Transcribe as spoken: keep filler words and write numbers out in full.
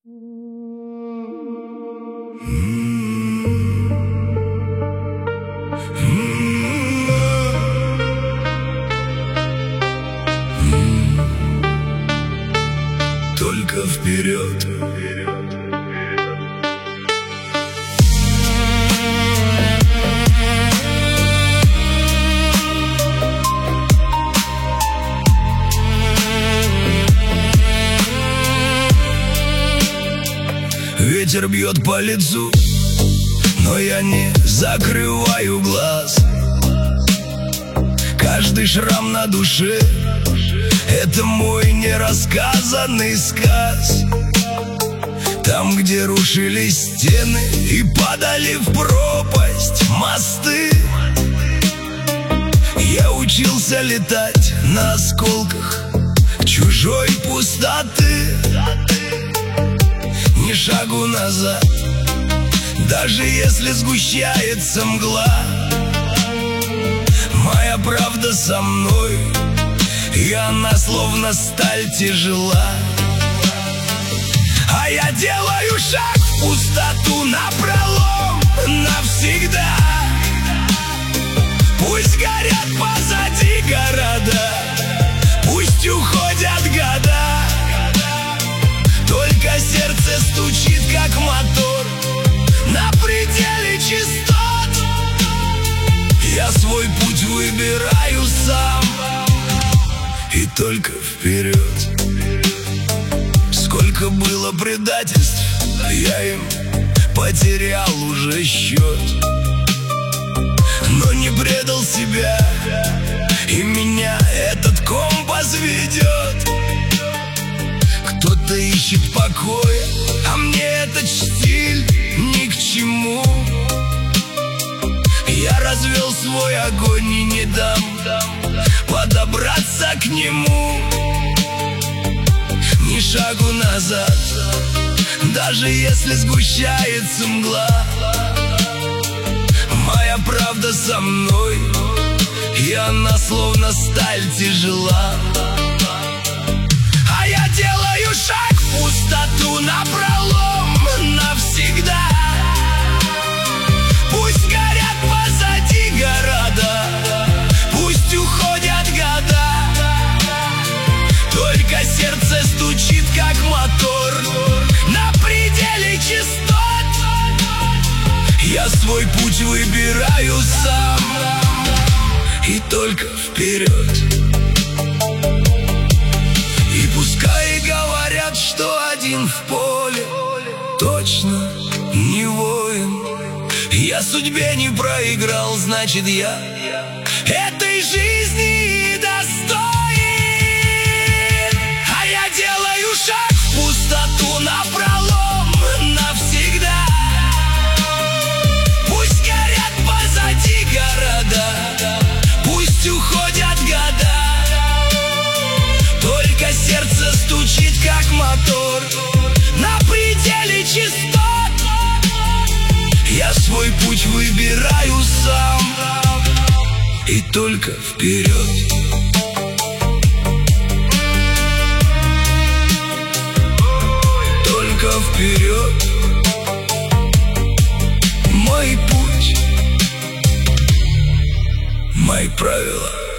Только вперед. Ветер бьет по лицу, но я не закрываю глаз. Каждый шрам на душе — это мой нерассказанный сказ. Там, где рушились стены и падали в пропасть мосты, я учился летать на осколках чужой пустоты. Ни шагу назад, даже если сгущается мгла. Моя правда со мной, и она словно сталь тяжела. А я делаю шаг в пустоту напролом навсегда. Пусть горят позади города, пусть уходят года. Только сердце стучит, как мотор, на пределе частот. Я свой путь выбираю сам, и только вперед. Сколько было предательств, я им потерял уже счет. Но не предал себя, и меня этот компас ведет. Кто-то ищет покоя, а мне этот штиль ни к чему. Я развел свой огонь и не дам подобраться к нему. Ни шагу назад, даже если сгущается мгла. Моя правда со мной, и она словно сталь тяжела. А я делаю шаг в пустоту напролом навсегда. Пусть горят позади города, пусть уходят года. Только сердце стучит, как мотор, на пределе частот. Я свой путь выбираю сам, и только вперед. И пускай говорят, что один в поле точно не воин. Я судьбе не проиграл, значит я этой жизни достоин. А я делаю шаг в пустоту напролом навсегда. Пусть горят позади города, пусть уходят года. Только сердце стучит, как мотор, на пределе частот. Я свой путь выбираю сам, и только вперед. Только вперед. Мой путь, мои правила.